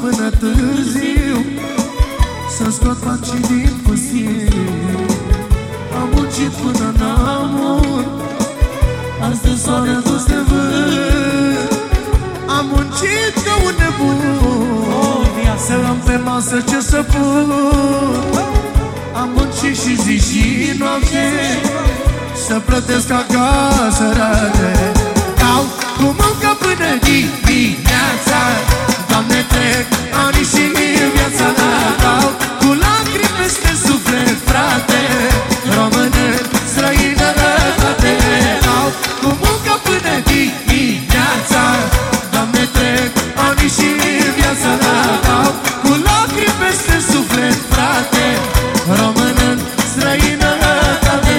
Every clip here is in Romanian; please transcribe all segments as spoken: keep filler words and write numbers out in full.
până târziu, să scot bacii din pustiu. Am muncit până n-amur, azi de soare dus de vânt. Am muncit ca un nebun, să am pe masă ce să pun. Am muncit și zi și noapte, să plătesc acasă rate. Dau cu muncă până dimineața, Doamne, trec ani și viața mea. Dau cu lacrimi peste suflet, frate, română, străinătate. Dau cu muncă până dimineața, Doamne, trec ani și viața mea. Dau cu lacrimi peste suflet, frate, română, străinătate.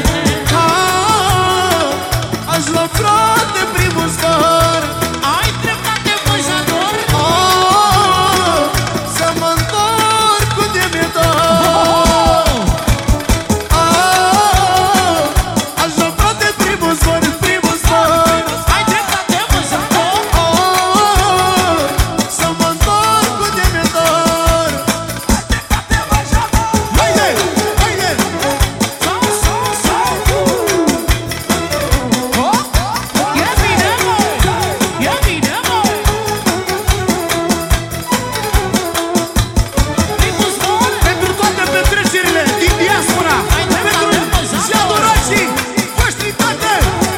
Aș lua, frate, primul zbor. Ai dreptate, măjador. Oh, să mă întorc cu de-mi-e-dor. Oh, aș lua, frate, primul zbor, primul zbor. Ai dreptate, măjador. Oh, să mă întorc cu de-mi-e-dor. Ai dreptate, măjador. Haide, haide. Sau, sau, sau. Oh, e bine, măi. E bine, măi. Primul zbor. Pentru toate petrecerile din diaspora, pentru și adorații voștri, toate.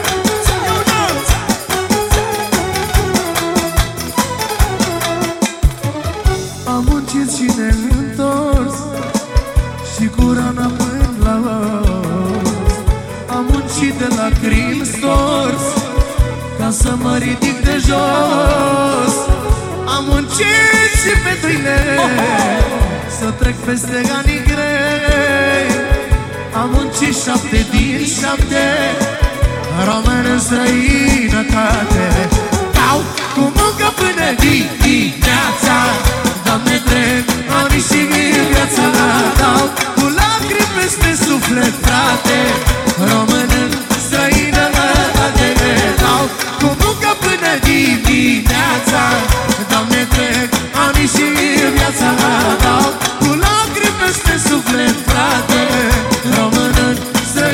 Am muncit și ne-întors, și cu rana până la os. Am muncit de la crin stors, ca să mă ridic de jos. Am muncit și pe tine, să trec peste anii grei. Am muncit șapte din șapte, român în străinătate. Dau cu muncă până dimineața, Doamne, trec ani și viața mea. Dau cu lacrimi peste suflet, frate, român în străinătate. Dau cu muncă până dimineața, Doamne, trec ani și viața mea. Dau cu lacrimi peste suflet, frate, român în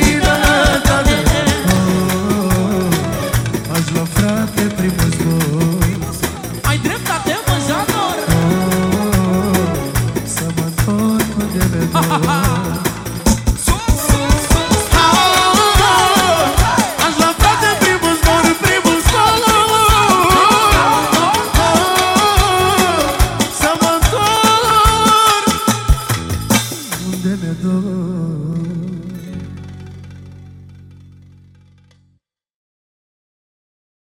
străinătate. Oh, aș lua, frate, primul zbor.